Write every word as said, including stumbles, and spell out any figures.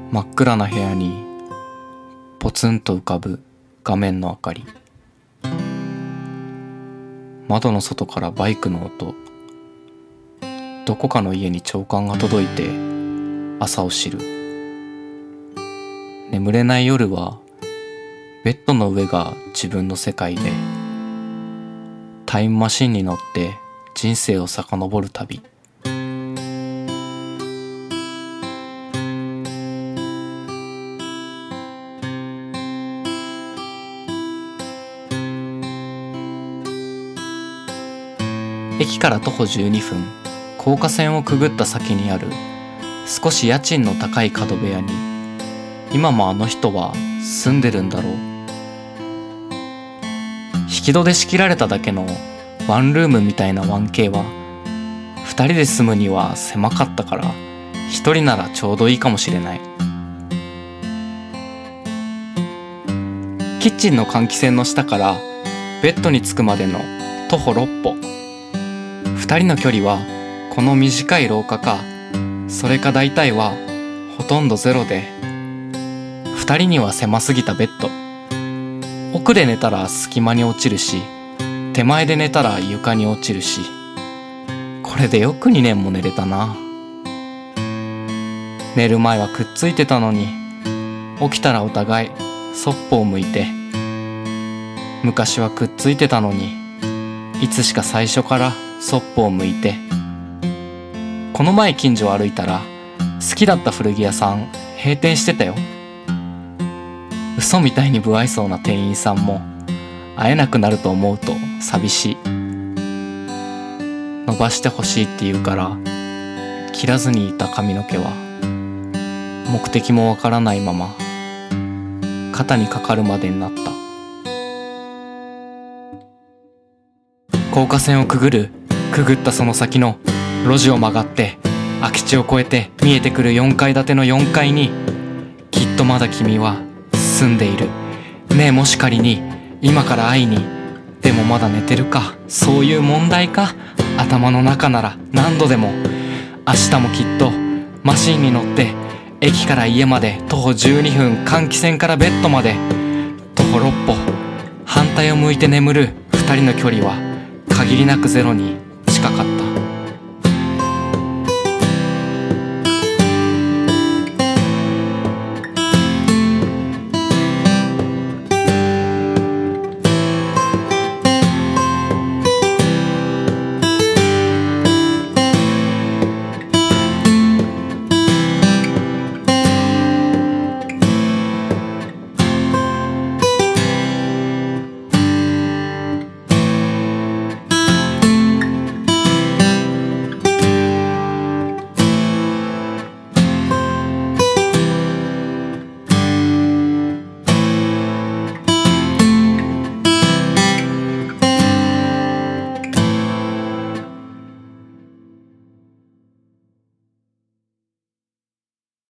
真っ暗な部屋にポツンと浮かぶ画面の明かり、窓の外からバイクの音、どこかの家に長官が届いて朝を知る。眠れない夜はベッドの上が自分の世界で、タイムマシンに乗って人生を遡る旅。駅から徒歩じゅうにふん、高架線をくぐった先にある少し家賃の高い角部屋に、今もあの人は住んでるんだろう。引き戸で仕切られただけのワンルームみたいな ワンケー は、二人で住むには狭かったから一人ならちょうどいいかもしれない。キッチンの換気扇の下からベッドに着くまでの徒歩ろっぽ。二人の距離はこの短い廊下か、それか大体はほとんどゼロで、二人には狭すぎたベッド。奥で寝たら隙間に落ちるし、手前で寝たら床に落ちるし、これでよくにねんも寝れたな。寝る前はくっついてたのに、起きたらお互いそっぽを向いて。昔はくっついてたのに、いつしか最初からそっぽを向いて。この前近所を歩いたら、好きだった古着屋さん閉店してたよ。嘘みたいに不愛想な店員さんも会えなくなると思うと寂しい。伸ばしてほしいって言うから切らずにいた髪の毛は、目的もわからないまま肩にかかるまでになった。高架線をくぐるくぐったその先の路地を曲がって空き地を越えて見えてくるよんかい建てのよんかいに、きっとまだ君は住んでいる。ねえ、もし仮に今から会いに、でもまだ寝てるか、そういう問題か。頭の中なら何度でも。明日もきっとマシンに乗って駅から家まで徒歩じゅうにふん、換気扇からベッドまで徒歩ろっぽ。反対を向いて眠る二人の距離は限りなくゼロに近かった。